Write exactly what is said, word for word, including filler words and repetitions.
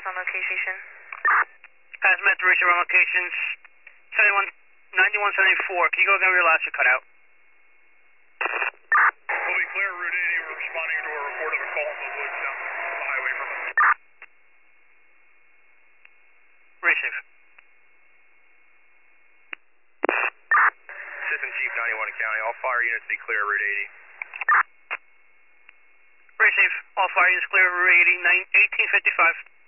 on location. Hazmat to reach around locations seventy-one, ninety-one seventy-four. Can you go again where your last you cut out? We'll be clear, Route eighty. We're responding to a report of a call in the woods down the highway from us. Receive. Assistant Chief ninety-one County. All fire units be clear, Route eighty. Receive. All fire units clear, Route eighty, eighteen fifty-five.